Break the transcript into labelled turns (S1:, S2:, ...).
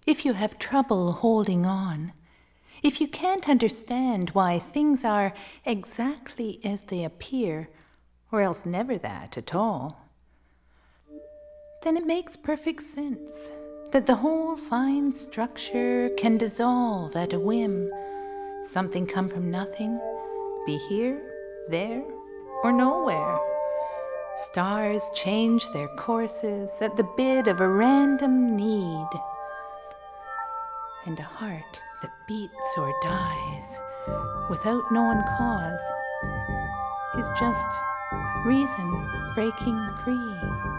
S1: if you have trouble holding on, if you can't understand why things are exactly as they appear, or else never that at all, then it makes perfect sense that the whole fine structure can dissolve at a whim. Something come from nothing, be here, there, or nowhere. Stars change their courses at the bid of a random need. And a heart that beats or dies without known cause is just reason breaking free.